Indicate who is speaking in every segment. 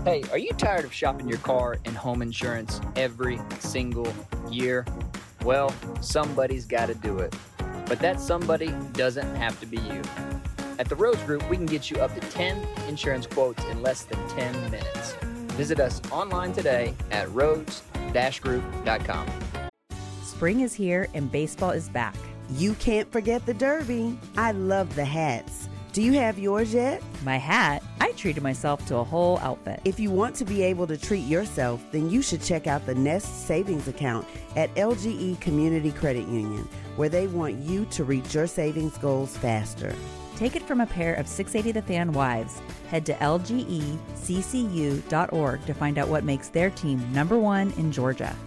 Speaker 1: Hey, are you tired of shopping your car and home insurance every single year? Well, somebody's got to do it. But that somebody doesn't have to be you. At the Rhodes Group, we can get you up to 10 insurance quotes in less than 10 minutes. Visit us online today at rhodes-group.com.
Speaker 2: Spring is here and baseball is back.
Speaker 3: You can't forget the Derby. I love the hats. Do you have yours yet?
Speaker 2: My hat? I treated myself to a whole outfit.
Speaker 3: If you want to be able to treat yourself, then you should check out the Nest Savings Account at LGE Community Credit Union, where they want you to reach your savings goals faster.
Speaker 2: Take it from a pair of 680 The Fan wives. Head to lgeccu.org to find out what makes their team #1 in Georgia.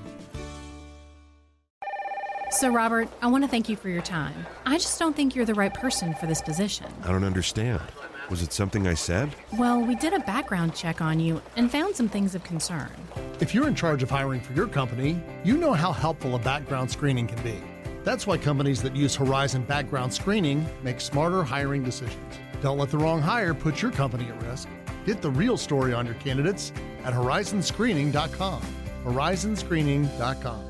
Speaker 4: So, Robert, I want to thank you for your time. I just don't think you're the right person for this position.
Speaker 5: I don't understand. Was it something I said?
Speaker 4: Well, we did a background check on you and found some things of concern.
Speaker 6: If you're in charge of hiring for your company, you know how helpful a background screening can be. That's why companies that use Horizon Background Screening make smarter hiring decisions. Don't let the wrong hire put your company at risk. Get the real story on your candidates at horizonscreening.com. horizonscreening.com.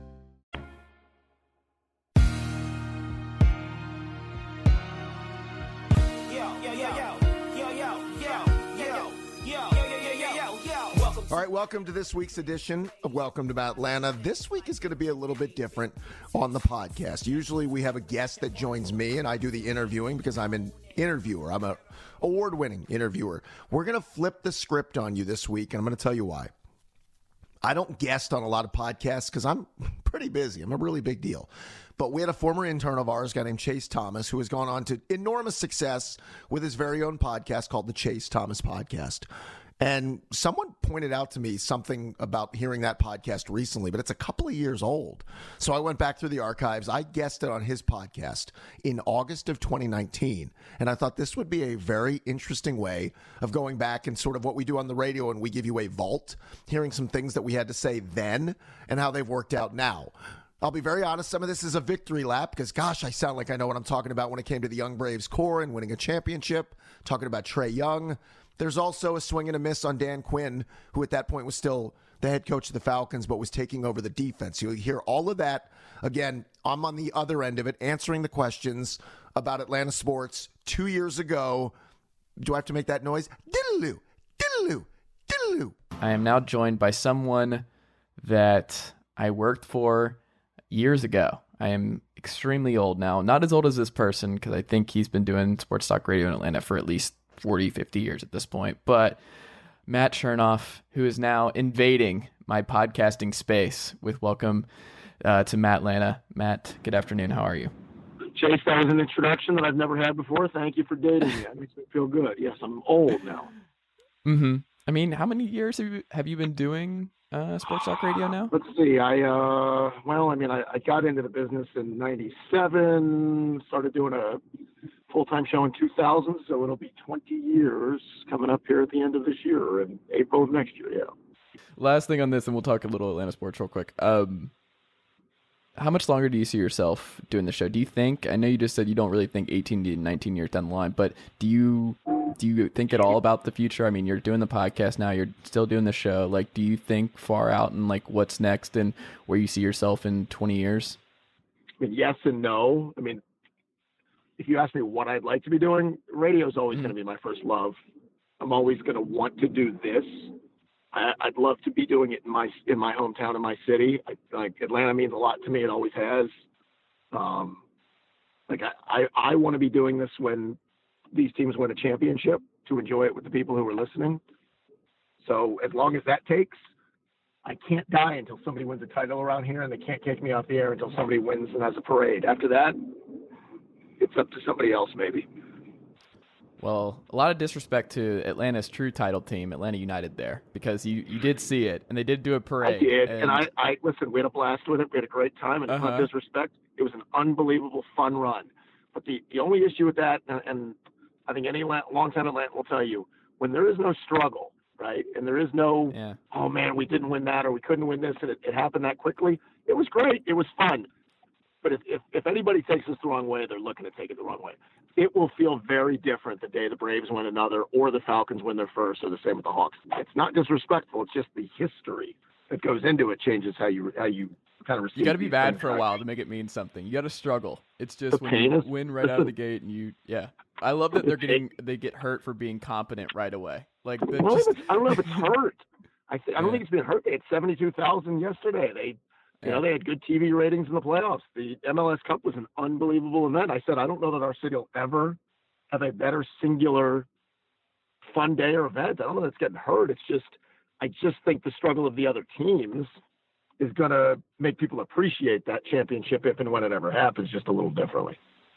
Speaker 7: All right, welcome to this week's edition of Welcome to Atlanta. This week is going to be a little bit different on the podcast. Usually we have a guest that joins me and I do the interviewing because I'm an interviewer. I'm an award-winning interviewer. We're going to flip the script on you this week, and I'm going to tell you why. I don't guest on a lot of podcasts because I'm pretty busy. I'm a really big deal. But we had a former intern of ours, a guy named Chase Thomas, who has gone on to enormous success with his very own podcast called the Chase Thomas Podcast. And someone pointed out to me something about hearing that podcast recently, but it's a couple of years old. So I went back through the archives. I guested on his podcast in August of 2019. And I thought this would be a very interesting way of going back and sort of what we do on the radio, and we give you a vault, hearing some things that we had to say then and how they've worked out now. I'll be very honest, some of this is a victory lap because, gosh, I sound like I know what I'm talking about when it came to the Young Braves core and winning a championship, talking about Trae Young. There's also a swing and a miss on Dan Quinn, who at that point was still the head coach of the Falcons, but was taking over the defense. You'll hear all of that. Again, I'm on the other end of it, answering the questions about Atlanta sports 2 years ago. Do I have to make that noise? Diddle-oo, diddle-oo, diddle-oo.
Speaker 8: I am now joined by someone that I worked for years ago. I am extremely old now. Not as old as this person, because I think he's been doing sports talk radio in Atlanta for at least 40, 50 years at this point. But Matt Chernoff, who is now invading my podcasting space with welcome to Matt Atlanta. Matt, good afternoon. How are you?
Speaker 9: Chase, that was an introduction that I've never had before. Thank you for dating me. That makes me feel good. Yes, I'm old now.
Speaker 8: Mm-hmm. I mean, how many years have you been doing sports talk radio now?
Speaker 9: Let's see. I got into the business in 97, started doing a full-time show in 2000, so it'll be 20 years coming up here at the end of this year, in April of next year, yeah.
Speaker 8: Last thing on this, and we'll talk a little Atlanta sports real quick. How much longer do you see yourself doing the show? Do you think, I know you just said you don't really think 18 to 19 years down the line, but do you think at all about the future? I mean, you're doing the podcast now, you're still doing the show. Like, do you think far out and like what's next and where you see yourself in 20 years?
Speaker 9: I mean, yes and no. I mean, if you ask me what I'd like to be doing, radio is always going to be my first love. I'm always going to want to do this. I'd love to be doing it in my hometown, in my city. Atlanta means a lot to me. It always has. I want to be doing this when these teams win a championship, to enjoy it with the people who are listening. So as long as that takes, I can't die until somebody wins a title around here, and they can't kick me off the air until somebody wins and has a parade. After that, it's up to somebody else, maybe.
Speaker 8: Well, a lot of disrespect to Atlanta's true title team, Atlanta United, there, because you did see it, and they did do a parade.
Speaker 9: I did, and I listen, we had a blast with it. We had a great time, and it's not disrespect. It was an unbelievable fun run. But the only issue with that, and I think any longtime Atlanta will tell you, when there is no struggle, right, and there is no, oh, man, we didn't win that or we couldn't win this, and it happened that quickly, it was great. It was fun. But if anybody takes this the wrong way, they're looking to take it the wrong way. It will feel very different the day the Braves win another or the Falcons win their first, or the same with the Hawks. It's not disrespectful. It's just the history that goes into it changes how you kind of receive.
Speaker 8: You got to be bad for a while to make it mean something. You got to struggle. It's just when you win right out of the gate and I love that they get hurt for being competent right away. Like
Speaker 9: I don't know if it's hurt. I don't think it's been hurt. They had 72,000 yesterday. They had good TV ratings in the playoffs. The MLS Cup was an unbelievable event. I said, I don't know that our city will ever have a better singular fun day or event. I don't know that it's getting hurt. I just think the struggle of the other teams is going to make people appreciate that championship if and when it ever happens, just a little differently.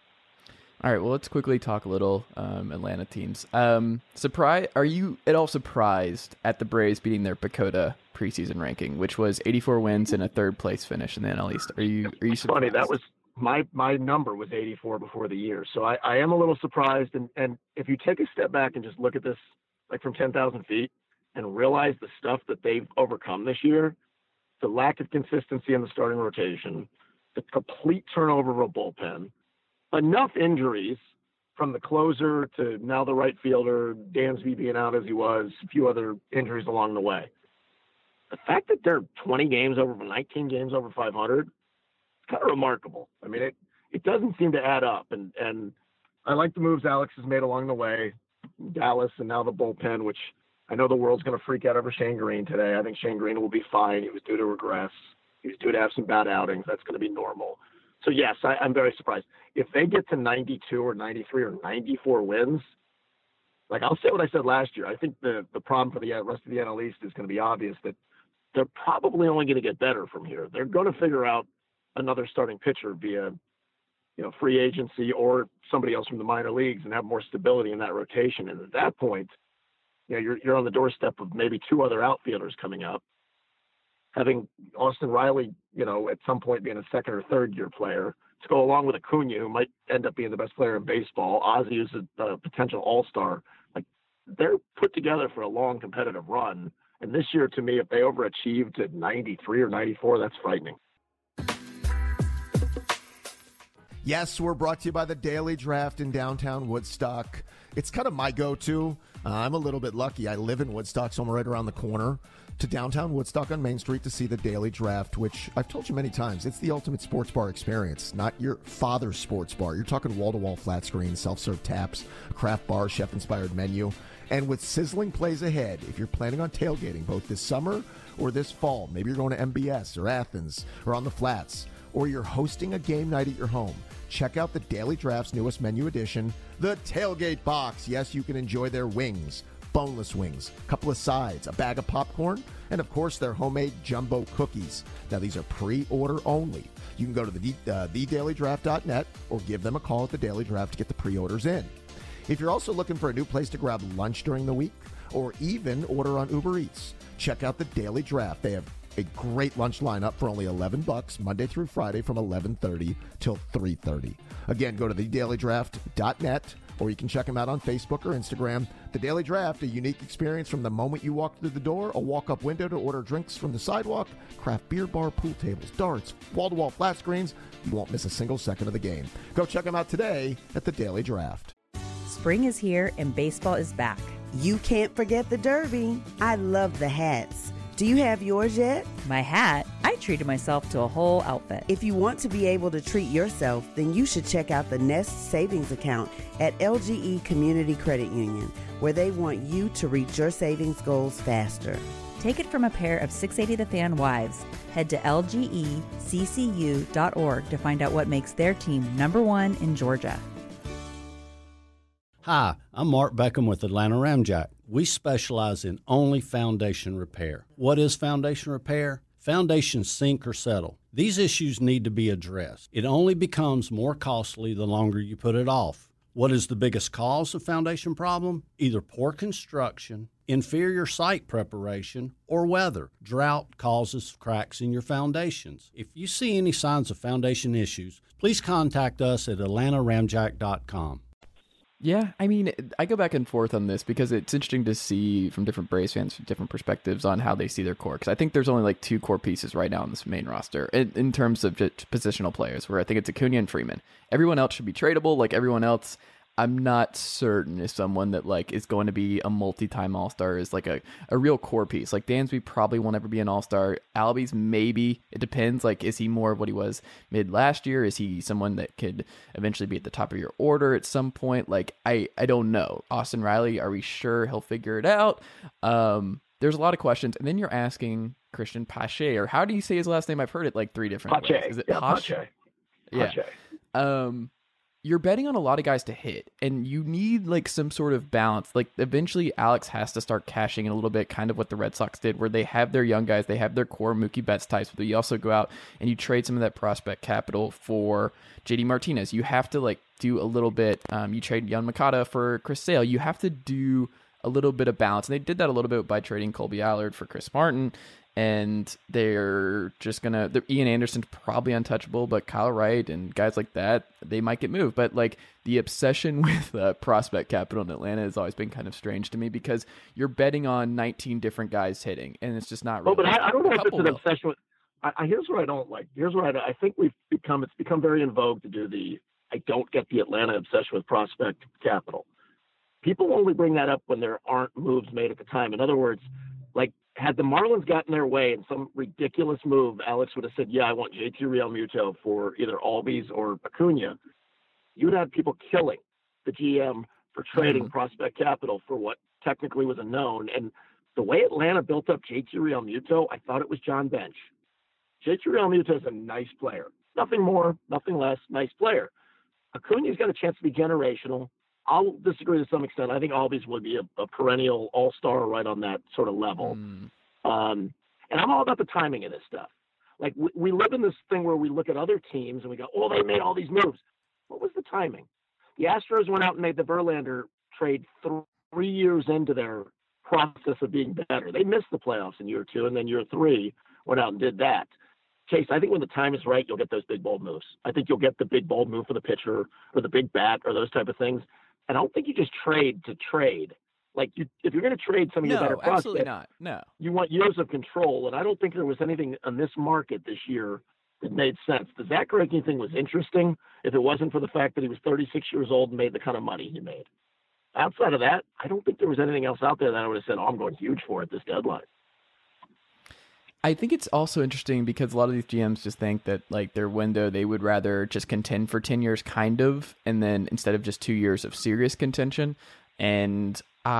Speaker 8: All right, well, let's quickly talk a little Atlanta teams. Are you at all surprised at the Braves beating their PECOTA preseason ranking, which was 84 wins and a third-place finish in the NL East? Are you surprised?
Speaker 9: Funny, that was my number was 84 before the year, so I am a little surprised. And if you take a step back and just look at this like from 10,000 feet and realize the stuff that they've overcome this year, the lack of consistency in the starting rotation, the complete turnover of a bullpen, enough injuries from the closer to now the right fielder, Dansby being out as he was, a few other injuries along the way. The fact that they're 19 games over 500, it's kind of remarkable. I mean, it doesn't seem to add up. And I like the moves Alex has made along the way, Dallas and now the bullpen, which I know the world's going to freak out over Shane Green today. I think Shane Green will be fine. He was due to regress. He was due to have some bad outings. That's going to be normal. So, yes, I'm very surprised. If they get to 92 or 93 or 94 wins, like I'll say what I said last year, I think the problem for the rest of the NL East is going to be obvious, that they're probably only going to get better from here. They're going to figure out another starting pitcher via free agency or somebody else from the minor leagues and have more stability in that rotation. And at that point, you're on the doorstep of maybe two other outfielders coming up. Having Austin Riley, at some point being a second or third year player to go along with Acuna, who might end up being the best player in baseball. Ozzie is a potential all-star. Like, they're put together for a long competitive run. And this year, to me, if they overachieved at 93 or 94, that's frightening.
Speaker 7: Yes, we're brought to you by the Daily Draft in downtown Woodstock. It's kind of my go-to. I'm a little bit lucky. I live in Woodstock, so I'm right around the corner to downtown Woodstock on Main Street to see the Daily Draft, which I've told you many times, it's the ultimate sports bar experience, not your father's sports bar. You're talking wall-to-wall flat screen, self-serve taps, a craft bar, chef-inspired menu. And with sizzling plays ahead, if you're planning on tailgating both this summer or this fall, maybe you're going to MBS or Athens or on the Flats, or you're hosting a game night at your home, check out the Daily Draft's newest menu addition, the Tailgate Box. Yes, you can enjoy their wings, boneless wings, a couple of sides, a bag of popcorn, and of course their homemade jumbo cookies. Now these are pre-order only. You can go to thedailydraft.net or give them a call at the Daily Draft to get the pre-orders in. If you're also looking for a new place to grab lunch during the week or even order on Uber Eats, check out the Daily Draft. They have a great lunch lineup for only $11 Monday through Friday from 11:30 till 3:30. Again, go to thedailydraft.net or you can check them out on Facebook or Instagram. The Daily Draft, a unique experience from the moment you walk through the door, a walk-up window to order drinks from the sidewalk, craft beer bar, pool tables, darts, wall-to-wall flat screens. You won't miss a single second of the game. Go check them out today at the Daily Draft.
Speaker 2: Spring is here and baseball is back.
Speaker 3: You can't forget the Derby. I love the hats. Do you have yours yet?
Speaker 2: My hat? I treated myself to a whole outfit.
Speaker 3: If you want to be able to treat yourself, then you should check out the Nest Savings Account at LGE Community Credit Union, where they want you to reach your savings goals faster.
Speaker 2: Take it from a pair of 680 The Fan wives. Head to lgeccu.org to find out what makes their team #1 in Georgia.
Speaker 10: Hi, I'm Mark Beckham with Atlanta Ramjack. We specialize in only foundation repair. What is foundation repair? Foundations sink or settle. These issues need to be addressed. It only becomes more costly the longer you put it off. What is the biggest cause of foundation problem? Either poor construction, inferior site preparation, or weather. Drought causes cracks in your foundations. If you see any signs of foundation issues, please contact us at atlantaramjack.com.
Speaker 8: Yeah, I mean, I go back and forth on this because it's interesting to see from different Braves fans, from different perspectives on how they see their core. Because I think there's only like 2 core pieces right now on this main roster in terms of just positional players, where I think it's Acuna and Freeman. Everyone else should be tradable. Like everyone else, I'm not certain if someone that like is going to be a multi-time All-Star is like a real core piece. Like Dansby probably won't ever be an All-Star. Albies maybe. It depends. Like, is he more of what he was mid last year? Is he someone that could eventually be at the top of your order at some point? Like, I don't know. Austin Riley, are we sure he'll figure it out? There's a lot of questions. And then you're asking Christian Pache, or how do you say his last name? I've heard it like 3 different ways. Is it Pache? Yeah. You're betting on a lot of guys to hit, and you need like some sort of balance. Like eventually Alex has to start cashing in a little bit, kind of what the Red Sox did, where they have their young guys, they have their core Mookie Betts types, but you also go out and you trade some of that prospect capital for JD Martinez. You have to like do a little bit. You trade Yohan Moncada for Chris Sale. You have to do a little bit of balance. And they did that a little bit by trading Colby Allard for Chris Martin. And they're just Ian Anderson's probably untouchable, but Kyle Wright and guys like that, they might get moved. But like the obsession with prospect capital in Atlanta has always been kind of strange to me, because you're betting on 19 different guys hitting, and it's just not really.
Speaker 9: Oh, but I don't know if it's an obsession with. Here's what I don't like. Here's what I think it's become very in vogue to do I don't get the Atlanta obsession with prospect capital. People only bring that up when there aren't moves made at the time. In other words, like, had the Marlins gotten their way in some ridiculous move, Alex would have said, yeah, I want JT Realmuto for either Albies or Acuna. You would have people killing the GM for trading prospect capital for what technically was a known. And the way Atlanta built up JT Realmuto, I thought it was John Bench. JT Realmuto is a nice player. Nothing more, nothing less, nice player. Acuna's got a chance to be generational. I'll disagree to some extent. I think Albies would be a perennial all-star right on that sort of level. And I'm all about the timing of this stuff. Like, we live in this thing where we look at other teams and we go, oh, they made all these moves. What was the timing? The Astros went out and made the Verlander trade 3 years into their process of being better. They missed the playoffs in year 2, and then year 3 went out and did that. Chase, I think when the time is right, you'll get those big, bold moves. I think you'll get the big, bold move for the pitcher or the big bat or those type of things. I don't think you just trade to trade. Like, if you're going to trade some of your better prospects,
Speaker 8: absolutely not. No,
Speaker 9: you want years of control, and I don't think there was anything on this market this year that made sense. The Zach Greinke thing was interesting if it wasn't for the fact that he was 36 years old and made the kind of money he made. Outside of that, I don't think there was anything else out there that I would have said, oh, I'm going huge for at this deadline.
Speaker 8: I think it's also interesting because a lot of these GMs just think that like their window, they would rather just contend for 10 years kind of, and then instead of just 2 years of serious contention. And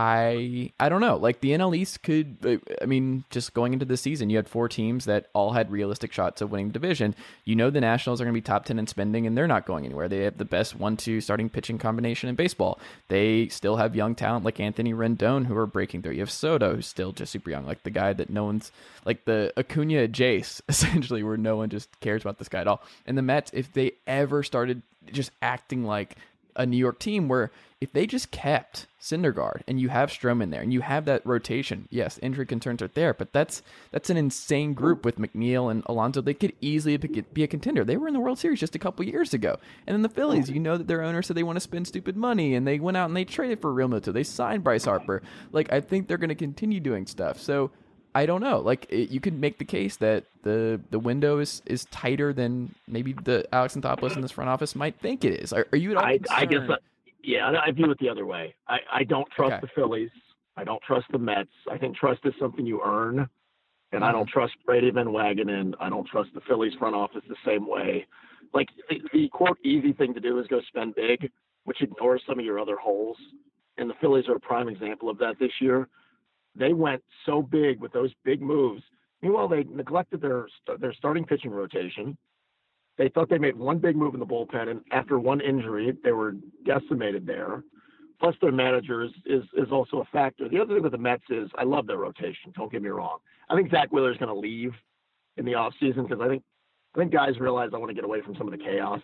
Speaker 8: I don't know, like the NL East could, I mean, just going into the season, you had 4 teams that all had realistic shots of winning the division. You know, the Nationals are going to be top 10 in spending, and they're not going anywhere. They have the best 1-2 starting pitching combination in baseball. They still have young talent like Anthony Rendon, who are breaking through. You have Soto, who's still just super young, like the guy that no one's, like the Acuna Jace, essentially, where no one just cares about this guy at all. And the Mets, if they ever started just acting like a New York team, where if they just kept Syndergaard and you have Stroman there and you have that rotation, yes, injury concerns are there, but that's an insane group with McNeil and Alonso. They could easily be a contender. They were in the World Series just a couple years ago. And then the Phillies, you know that their owner said they want to spend stupid money, and they went out and they traded for Realmuto. They signed Bryce Harper. Like, I think they're going to continue doing stuff. So I don't know. Like, you could make the case that the window is tighter than maybe the Alex Anthopoulos in this front office might think it is. Are you at all concerned?
Speaker 9: I guess, I view it the other way. I don't trust the Phillies. I don't trust the Mets. I think trust is something you earn. And I don't trust Brady Van Wagenen. I don't trust the Phillies front office the same way. Like, the quote easy thing to do is go spend big, which ignores some of your other holes. And the Phillies are a prime example of that this year. They went so big with those big moves. Meanwhile, they neglected their starting pitching rotation. They thought they made one big move in the bullpen, and after one injury, they were decimated there. Plus, their manager is also a factor. The other thing with the Mets is I love their rotation. Don't get me wrong. I think Zach Wheeler is going to leave in the offseason because I think guys realize I want to get away from some of the chaos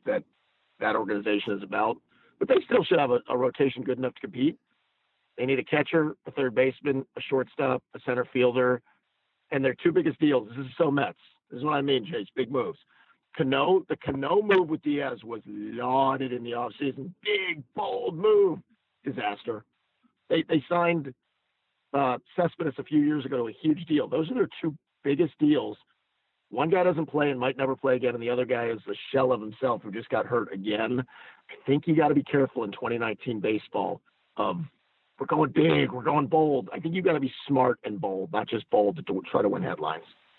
Speaker 9: that organization is about. But they still should have a rotation good enough to compete. They need a catcher, a third baseman, a shortstop, a center fielder, and their 2 biggest deals. This is so Mets. This is what I mean, Chase. Big moves. The Cano move with Diaz was lauded in the offseason. Big, bold move. Disaster. They signed Cespedes a few years ago to a huge deal. Those are their two biggest deals. One guy doesn't play and might never play again, and the other guy is a shell of himself who just got hurt again. I think you got to be careful in 2019 baseball of we're going big, we're going bold. I think you got to be smart and bold, not just bold to try to win headlines.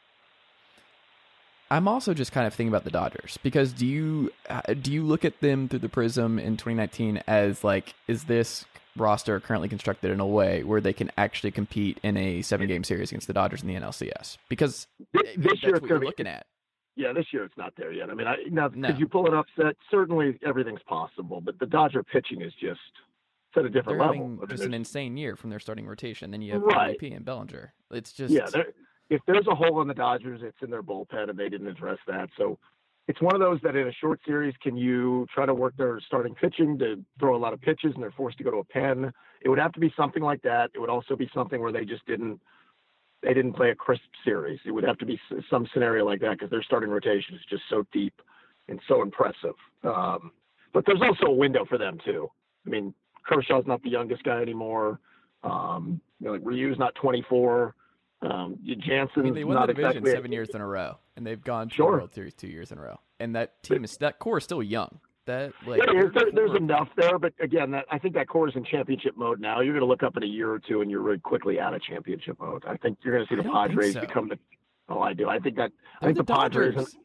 Speaker 8: I'm also just kind of thinking about the Dodgers because do you look at them through the prism in 2019 as like, is this roster currently constructed in a way where they can actually compete in a 7-game series against the Dodgers in the NLCS? Because
Speaker 9: this year
Speaker 8: what you're looking at.
Speaker 9: Yeah, this year it's not there yet. I mean, could you pull an upset? Certainly everything's possible, but the Dodger pitching is just at a different
Speaker 8: They're
Speaker 9: level.
Speaker 8: Having just an insane year from their starting rotation. Then you have
Speaker 9: right.
Speaker 8: MVP and Bellinger. It's just
Speaker 9: if there's a hole in the Dodgers, it's in their bullpen, and they didn't address that. So it's one of those that in a short series, can you try to work their starting pitching to throw a lot of pitches and they're forced to go to a pen? It would have to be something like that. It would also be something where they just didn't play a crisp series. It would have to be some scenario like that because their starting rotation is just so deep and so impressive. But there's also a window for them too. I mean, Kershaw's not the youngest guy anymore. Ryu's not 24. Jansen's
Speaker 8: they won
Speaker 9: not
Speaker 8: the division
Speaker 9: exactly
Speaker 8: 7 years in a row, and they've gone to the World Series 2 years in a row. And that core is still young. There's
Speaker 9: enough there, but again, I think that core is in championship mode now. You're going to look up in a year or two, and you're really quickly out of championship mode. I think you're going to see the Padres become the. Oh, I do. I think the Padres.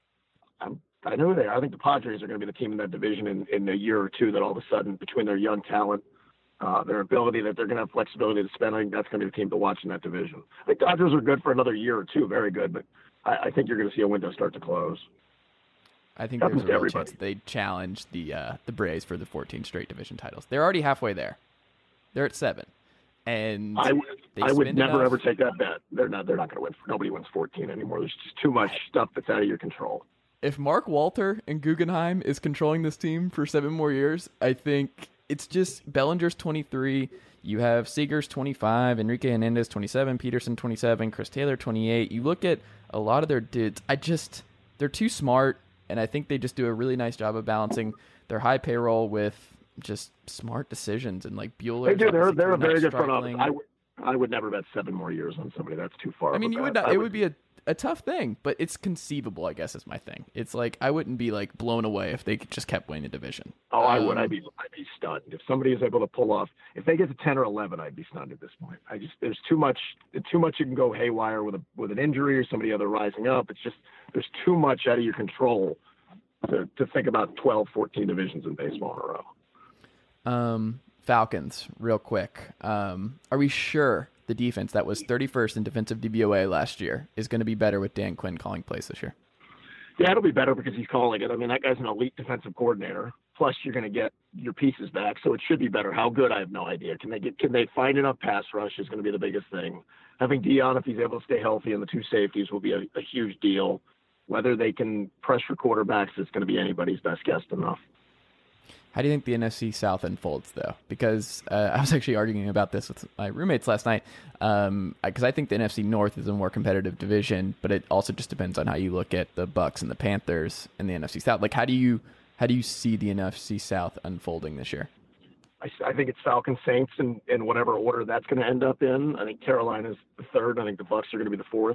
Speaker 9: I know they are. I think the Padres are going to be the team in that division in a year or two. That all of a sudden, between their young talent, their ability that they're going to have flexibility to spend, I think that's going to be the team to watch in that division. I think Dodgers are good for another year or two, very good, but I think you're going to see a window start to close.
Speaker 8: I think there's a real chance that they challenge the Braves for the 14 straight division titles. They're already halfway there. They're at 7, and
Speaker 9: I would never ever take that bet. They're not going to win. Nobody wins 14 anymore. There's just too much stuff that's out of your control.
Speaker 8: If Mark Walter and Guggenheim is controlling this team for 7 more years, I think it's just Bellinger's 23. You have Seager's 25, Enrique Hernandez 27, Peterson 27, Chris Taylor 28. You look at a lot of their dudes. They're too smart, and I think they just do a really nice job of balancing their high payroll with just smart decisions. And like Bueller,
Speaker 9: they do. They're a very good front office. I would never bet 7 more years on somebody. That's too far.
Speaker 8: I mean, you would not. It would be a tough thing, but it's conceivable, I guess, is my thing. It's like I wouldn't be like blown away if they just kept winning the division.
Speaker 9: Oh, I would. I'd be stunned if somebody is able to pull off. If they get to 10 or 11, I'd be stunned at this point. There's too much. It can go haywire with an injury or somebody other rising up. It's just there's too much out of your control to think about 12, 14 divisions in baseball in a row.
Speaker 8: Falcons, real quick. Are we sure the defense that was 31st in defensive DVOA last year is going to be better with Dan Quinn calling plays this year?
Speaker 9: Yeah, it'll be better because he's calling it. I mean, that guy's an elite defensive coordinator. Plus, you're going to get your pieces back, so it should be better. How good, I have no idea. Can they find enough pass rush is going to be the biggest thing. Having Dion, if he's able to stay healthy, and the 2 safeties will be a huge deal. Whether they can pressure quarterbacks is going to be anybody's best guess enough.
Speaker 8: How do you think the NFC South unfolds, though? Because I was actually arguing about this with my roommates last night. Because I think the NFC North is a more competitive division, but it also just depends on how you look at the Bucs and the Panthers and the NFC South. Like, how do you see the NFC South unfolding this year?
Speaker 9: I think it's Falcons, Saints, in whatever order that's going to end up in. I think Carolina's the 3rd. I think the Bucs are going to be the 4th.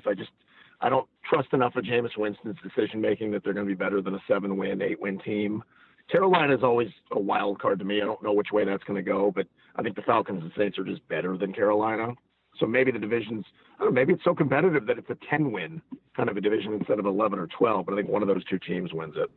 Speaker 9: I don't trust enough of Jameis Winston's decision making that they're going to be better than a 7-win, 8-win team. Carolina is always a wild card to me. I don't know which way that's going to go, but I think the Falcons and Saints are just better than Carolina. So maybe the divisions, I don't know, maybe it's so competitive that it's a 10-win kind of a division instead of 11 or 12, but I think one of those 2 teams wins it.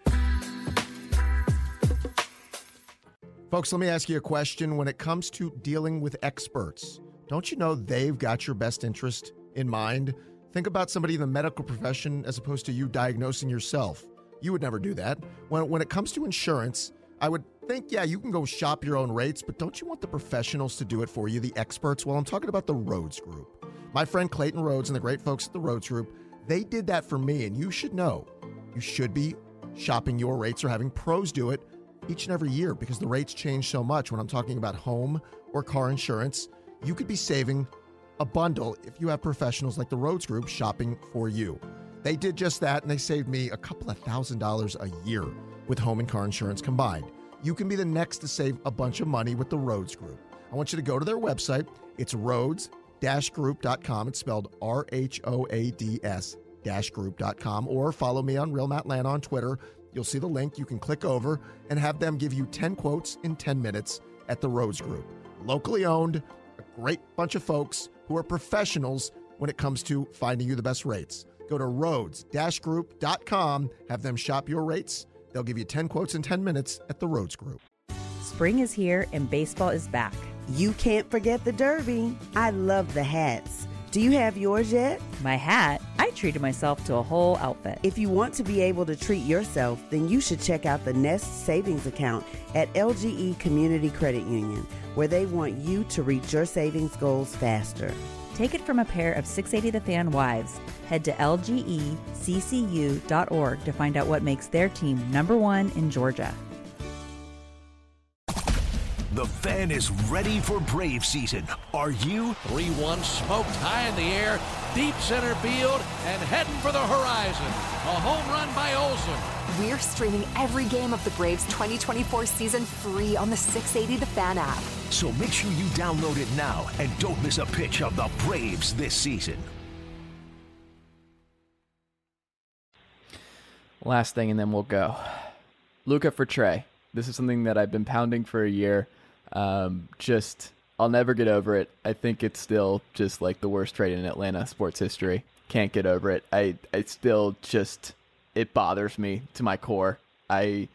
Speaker 7: Folks, let me ask you a question. When it comes to dealing with experts, don't you know they've got your best interest in mind? Think about somebody in the medical profession as opposed to you diagnosing yourself. You would never do that. When it comes to insurance, I would think, yeah, you can go shop your own rates, but don't you want the professionals to do it for you, the experts? Well, I'm talking about the Rhodes Group. My friend Clayton Rhodes and the great folks at the Rhodes Group, they did that for me, and you should know. You should be shopping your rates or having pros do it each and every year because the rates change so much. When I'm talking about home or car insurance, you could be saving a bundle if you have professionals like the Rhodes Group shopping for you. They did just that, and they saved me a couple of $1,000s a year with home and car insurance combined. You can be the next to save a bunch of money with the Rhodes Group. I want you to go to their website. It's Rhodes-Group.com. It's spelled RHOADS-Group.com, or follow me on Real Matt Lana on Twitter. You'll see the link. You can click over and have them give you 10 quotes in 10 minutes at the Rhodes Group. Locally owned, a great bunch of folks who are professionals when it comes to finding you the best rates. Go to Rhodes-Group.com, have them shop your rates. They'll give you 10 quotes in 10 minutes at the Rhodes Group.
Speaker 2: Spring is here and baseball is back.
Speaker 3: You can't forget the Derby. I love the hats. Do you have yours yet?
Speaker 2: My hat? I treated myself to a whole outfit.
Speaker 3: If you want to be able to treat yourself, then you should check out the Nest Savings Account at LGE Community Credit Union, where they want you to reach your savings goals faster.
Speaker 2: Take it from a pair of 680 The Fan wives. Head to lgeccu.org to find out what makes their team #1 in Georgia.
Speaker 11: The Fan is ready for Brave season. Are you?
Speaker 12: 3-1 smoked high in the air, deep center field, and heading for the horizon. A home run by Olsen.
Speaker 13: We're streaming every game of the Braves 2024 season free on the 680 The Fan app.
Speaker 11: So make sure you download it now and don't miss a pitch of the Braves this season.
Speaker 8: Last thing, and then we'll go. Luka for Trey. This is something that I've been pounding for a year. I'll never get over it. I think it's still just like the worst trade in Atlanta sports history. Can't get over it. I still just, it bothers me to my core. Am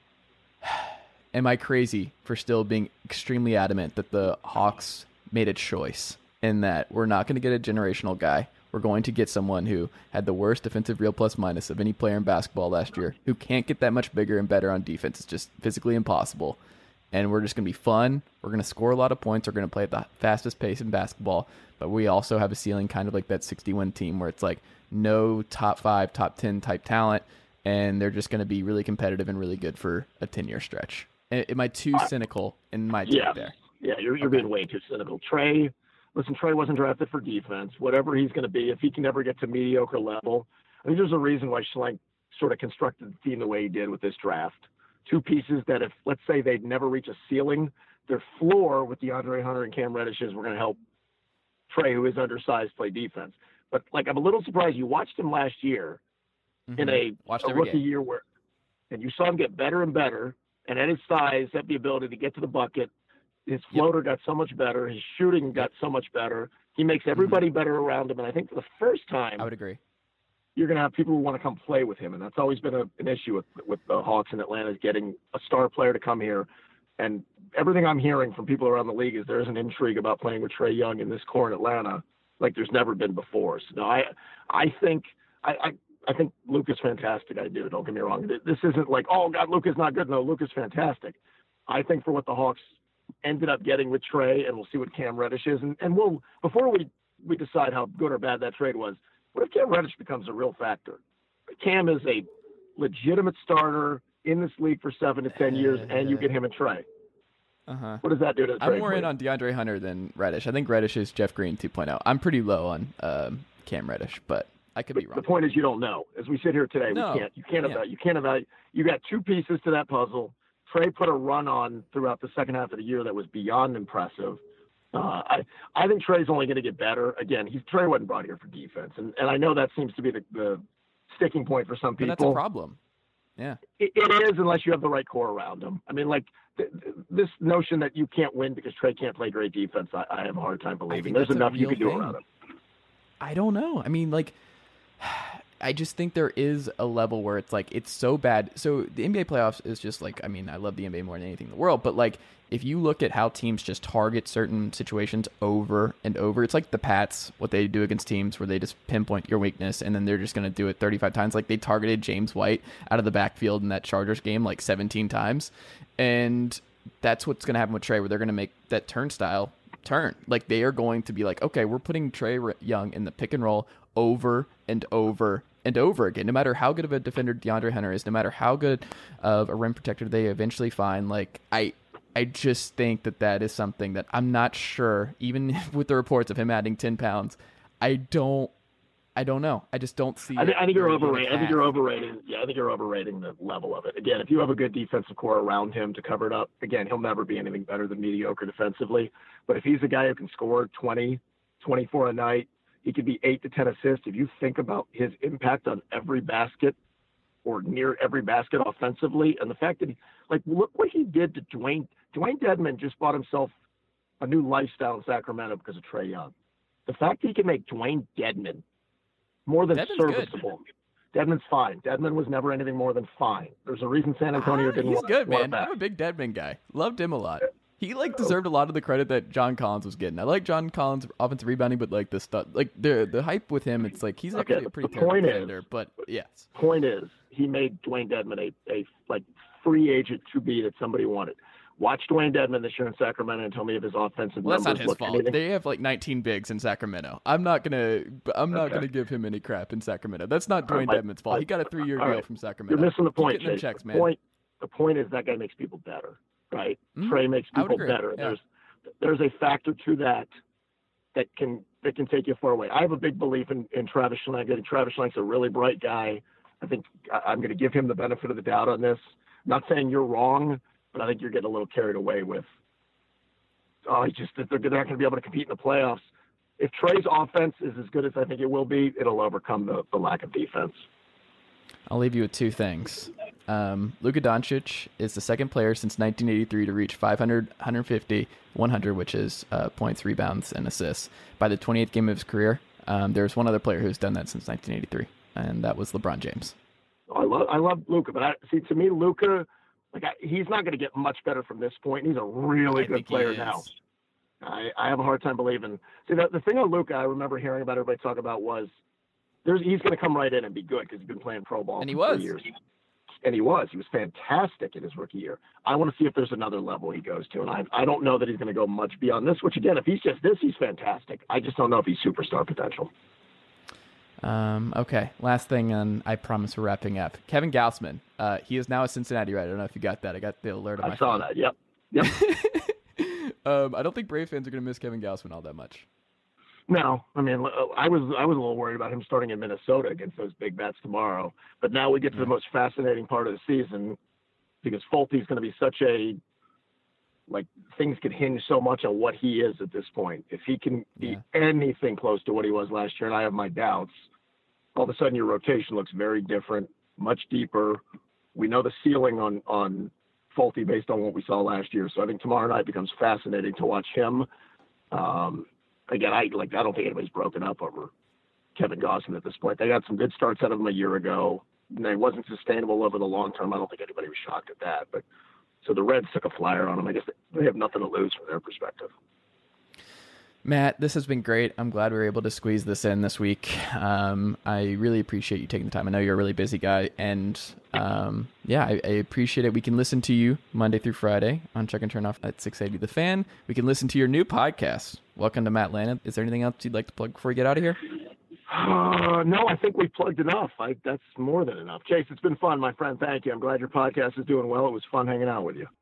Speaker 8: I crazy for still being extremely adamant that the Hawks made a choice in that we're not going to get a generational guy. We're going to get someone who had the worst defensive real plus minus of any player in basketball last year, who can't get that much bigger and better on defense. It's just physically impossible. And we're just going to be fun. We're going to score a lot of points. We're going to play at the fastest pace in basketball. But we also have a ceiling kind of like that 60-win team where it's like no top 5, top 10 type talent. And they're just going to be really competitive and really good for a 10-year stretch. Am I too cynical in my take there?
Speaker 9: Yeah, you're being way too cynical. Trey wasn't drafted for defense. Whatever he's going to be, if he can never get to mediocre level, I think there's a reason why Schlenk sort of constructed the team the way he did with this draft. Two pieces that if, let's say, they'd never reach a ceiling, their floor with DeAndre Hunter and Cam Reddish is we're going to help Trey, who is undersized, play defense. But, I'm a little surprised. You watched him last year in a rookie year and you saw him get better and better, and at his size, had the ability to get to the bucket. His floater got so much better. His shooting got so much better. He makes everybody better around him. And I think for the first time,
Speaker 8: I would agree,
Speaker 9: you're going to have people who want to come play with him. And that's always been an issue with the Hawks in Atlanta, is getting a star player to come here. And everything I'm hearing from people around the league is there's an intrigue about playing with Trey Young in this core in Atlanta like there's never been before. So no, I think Luka's fantastic. I do. Don't get me wrong. This isn't like, oh God, Luka's not good. No, Luka's fantastic. I think for what the Hawks ended up getting with Trey, and we'll see what Cam Reddish is. And we'll, before we decide how good or bad that trade was, what if Cam Reddish becomes a real factor? Cam is a legitimate starter in this league for 7 to 10 years, and you get him and Trey. What does that do to the trade?
Speaker 8: I'm more in on DeAndre Hunter than Reddish. I think Reddish is Jeff Green 2.0. I'm pretty low on Cam Reddish, but I could be wrong.
Speaker 9: The point is you don't know. As we sit here today, you can't evaluate. You got two pieces to that puzzle. Trey put a run on throughout the second half of the year that was beyond impressive. I think Trey's only going to get better. Again, Trey wasn't brought here for defense, and I know that seems to be the sticking point for some people.
Speaker 8: But that's a problem. Yeah,
Speaker 9: it is, unless you have the right core around him. I mean, this notion that you can't win because Trey can't play great defense, I have a hard time believing. There's enough you can do around him.
Speaker 8: I don't know. I mean, I just think there is a level where it's it's so bad. So the NBA playoffs is just I love the NBA more than anything in the world, but if you look at how teams just target certain situations over and over, it's like the Pats, what they do against teams where they just pinpoint your weakness and then they're just going to do it 35 times. They targeted James White out of the backfield in that Chargers game 17 times. And that's what's going to happen with Trey, where they're going to make that turnstile turn. They are going to be okay, we're putting Trey Young in the pick and roll over and over and over again. No matter how good of a defender DeAndre Hunter is, no matter how good of a rim protector they eventually find, I just think that is something that I'm not sure, even with the reports of him adding 10 pounds, I don't I don't know. I just don't see.
Speaker 9: I think you're overrating. I think you're overrating. Yeah, I think you're overrating the level of it. Again, if you have a good defensive core around him to cover it up, again, he'll never be anything better than mediocre defensively. But if he's a guy who can score 20, 24 a night, he could be 8 to 10 assists. If you think about his impact on every basket or near every basket offensively, and the fact that look what he did to Dwayne. Dwayne Dedmon just bought himself a new lifestyle in Sacramento because of Trae Young. The fact that he can make Dwayne Dedmon more than
Speaker 8: Dedmon's
Speaker 9: serviceable. Good. Dedmon's fine. Dedmon was never anything more than fine. There's a reason San Antonio didn't want
Speaker 8: He's good, man.
Speaker 9: back.
Speaker 8: I'm a big Dedmon guy. Loved him a lot. He deserved a lot of the credit that John Collins was getting. I like John Collins' offensive rebounding, but the stuff, the hype with him, it's like he's actually a pretty terrible defender. But yes,
Speaker 9: point is, he made Dwayne Dedmon a free agent to be that somebody wanted. Watch Dwayne Dedmon this year in Sacramento and tell me if his offensive numbers
Speaker 8: that's not his fault.
Speaker 9: Anything.
Speaker 8: They have 19 bigs in Sacramento. I'm not gonna give him any crap in Sacramento. That's not Dwayne Dedmon's fault. He got a 3-year deal from Sacramento.
Speaker 9: You're missing the point, Chase.
Speaker 8: Checks, man.
Speaker 9: The point is that guy makes people better, right? Trae makes people better.
Speaker 8: Yeah.
Speaker 9: There's a factor to that can take you far away. I have a big belief in Travis Schlenk. I think Travis Schlenk's a really bright guy. I think I'm going to give him the benefit of the doubt on this. I'm not saying you're wrong, but I think you're getting a little carried away with, that they're not going to be able to compete in the playoffs. If Trae's offense is as good as I think it will be, it'll overcome the lack of defense.
Speaker 8: I'll leave you with two things. Luka Doncic is the second player since 1983 to reach 500, 150, 100, which is points, rebounds, and assists by the 28th game of his career. There's one other player who's done that since 1983, and that was LeBron James.
Speaker 9: I love Luka, but to me, Luka, he's not going to get much better from this point. He's a really good player now. I have a hard time believing. See, the thing on Luka, I remember hearing about everybody talk about was he's going to come right in and be good because he's been playing pro ball for 3 years. And he was fantastic in his rookie year. I want to see if there's another level he goes to. And I don't know that he's going to go much beyond this, which again, if he's just this, he's fantastic. I just don't know if he's superstar potential.
Speaker 8: Okay. Last thing, and I promise we're wrapping up. Kevin Gausman. He is now a Cincinnati Red. I don't know if you got that. I got the alert on my phone.
Speaker 9: I saw that. Yep.
Speaker 8: I don't think Brave fans are going to miss Kevin Gausman all that much.
Speaker 9: No, I mean, I was a little worried about him starting in Minnesota against those big bats tomorrow. But now we get to the most fascinating part of the season because Fultie's going to be such things could hinge so much on what he is at this point. If he can be anything close to what he was last year, and I have my doubts, all of a sudden your rotation looks very different, much deeper. We know the ceiling on Fulte based on what we saw last year. So I think tomorrow night becomes fascinating to watch him. Again, I don't think anybody's broken up over Kevin Gausman at this point. They got some good starts out of him a year ago, and it wasn't sustainable over the long term. I don't think anybody was shocked at that. But so the Reds took a flyer on him. I guess they have nothing to lose from their perspective.
Speaker 8: Matt, this has been great. I'm glad we were able to squeeze this in this week. I really appreciate you taking the time. I know you're a really busy guy, and I appreciate it. We can listen to you Monday through Friday on Check and Turn Off at 680 The Fan. We can listen to your new podcast. Welcome to Matt Lana. Is there anything else you'd like to plug before we get out of here?
Speaker 9: No, I think we've plugged enough. That's more than enough. Chase, it's been fun, my friend. Thank you. I'm glad your podcast is doing well. It was fun hanging out with you.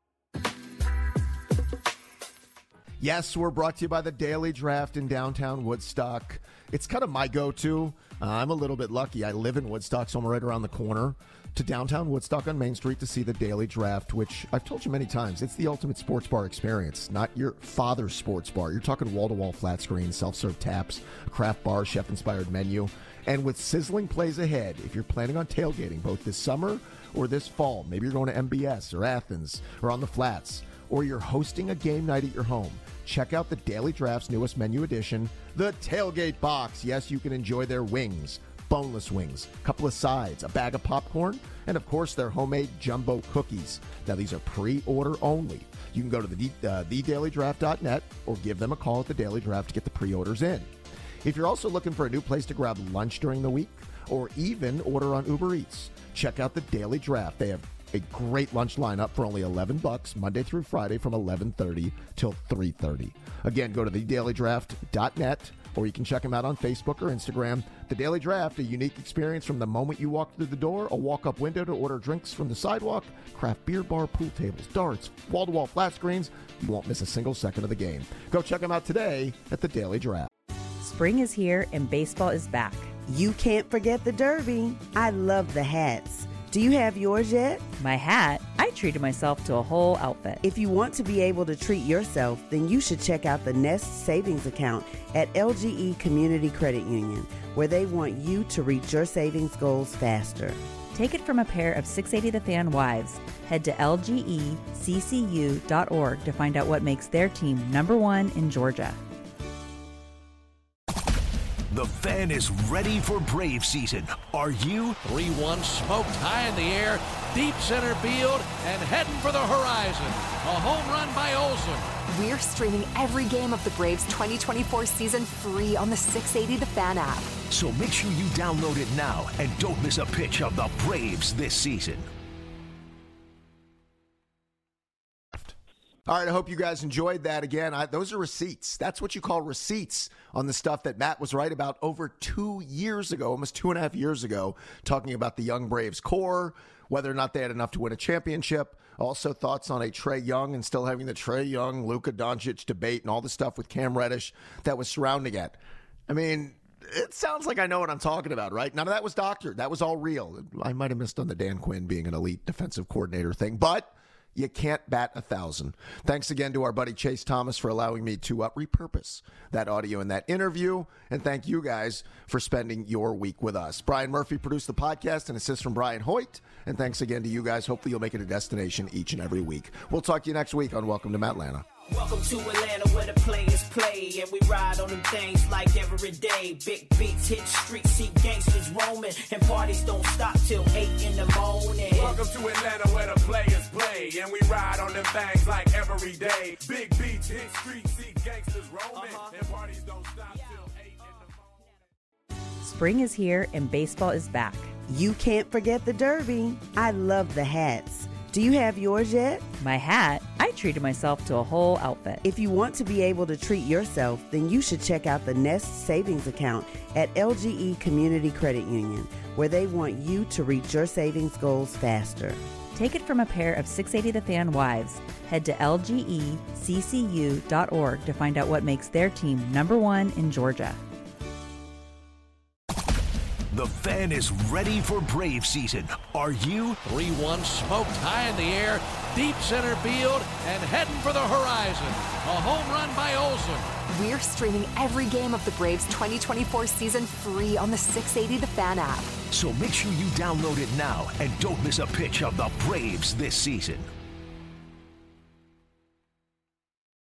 Speaker 7: Yes, we're brought to you by the Daily Draft in downtown Woodstock. It's kind of my go-to. I'm a little bit lucky. I live in Woodstock, so I'm right around the corner to downtown Woodstock on Main Street to see the Daily Draft, which I've told you many times, it's the ultimate sports bar experience, not your father's sports bar. You're talking wall-to-wall flat screen, self-serve taps, craft bar, chef-inspired menu. And with sizzling plays ahead, if you're planning on tailgating both this summer or this fall, maybe you're going to MBS or Athens or on the Flats, or you're hosting a game night at your home, check out the Daily Draft's newest menu addition, the Tailgate Box. Yes, you can enjoy their wings, boneless wings, a couple of sides, a bag of popcorn, and of course their homemade jumbo cookies. Now these are pre-order only. You can go to thedailydraft.net or give them a call at the Daily Draft to get the pre-orders in. If you're also looking for a new place to grab lunch during the week or even order on Uber Eats, check out the Daily Draft. They have a great lunch lineup for only $11 Monday through Friday from 11:30 till 3:30. Again, go to thedailydraft.net or you can check them out on Facebook or Instagram. The Daily Draft, a unique experience from the moment you walk through the door, a walk-up window to order drinks from the sidewalk, craft beer bar, pool tables, darts, wall-to-wall flat screens. You won't miss a single second of the game. Go check them out today at the Daily Draft.
Speaker 2: Spring is here and baseball is back.
Speaker 3: You can't forget the Derby. I love the hats. Do you have yours yet?
Speaker 2: My hat? I treated myself to a whole outfit.
Speaker 3: If you want to be able to treat yourself, then you should check out the Nest Savings Account at LGE Community Credit Union, where they want you to reach your savings goals faster.
Speaker 2: Take it from a pair of 680 The Fan wives. Head to lgeccu.org to find out what makes their team #1 in Georgia.
Speaker 11: The Fan is ready for Brave season. Are you?
Speaker 12: 3-1 smoked high in the air, deep center field, and heading for the horizon. A home run by Olsen.
Speaker 13: We're streaming every game of the Braves 2024 season free on the 680 The Fan app.
Speaker 11: So make sure you download it now and don't miss a pitch of the Braves this season.
Speaker 7: All right, I hope you guys enjoyed that. Again, those are receipts. That's what you call receipts on the stuff that Matt was right about over 2 years ago, almost 2.5 years ago, talking about the young Braves core, whether or not they had enough to win a championship. Also thoughts on a Trae Young and still having the Trae Young, Luka Doncic debate and all the stuff with Cam Reddish that was surrounding it. I mean, it sounds like I know what I'm talking about, right? None of that was doctored. That was all real. I might have missed on the Dan Quinn being an elite defensive coordinator thing, but you can't bat 1,000. Thanks again to our buddy Chase Thomas for allowing me to repurpose that audio in that interview. And thank you guys for spending your week with us. Brian Murphy produced the podcast and assist from Brian Hoyt. And thanks again to you guys. Hopefully you'll make it a destination each and every week. We'll talk to you next week on Welcome to Atlanta.
Speaker 14: Welcome to Atlanta where the players play and we ride on them things like every day. Big beats hit streets, see gangsters roaming and parties don't stop till 8 in the morning.
Speaker 15: Welcome to Atlanta where the players play and we ride on them things like every day. Big beats hit streets, see gangsters roaming and parties don't stop till 8 in the morning.
Speaker 2: Spring is here and baseball is back.
Speaker 3: You can't forget the Derby. I love the hats. Do you have yours yet?
Speaker 2: My hat? I treated myself to a whole outfit.
Speaker 3: If you want to be able to treat yourself, then you should check out the Nest Savings Account at LGE Community Credit Union, where they want you to reach your savings goals faster.
Speaker 2: Take it from a pair of 680 The Fan wives. Head to lgeccu.org to find out what makes their team #1 in Georgia.
Speaker 11: The Fan is ready for Brave season. Are you?
Speaker 12: 3-1 smoked high in the air, deep center field, and heading for the horizon. A home run by Olsen.
Speaker 13: We're streaming every game of the Braves 2024 season free on the 680 The Fan app.
Speaker 11: So make sure you download it now and don't miss a pitch of the Braves this season.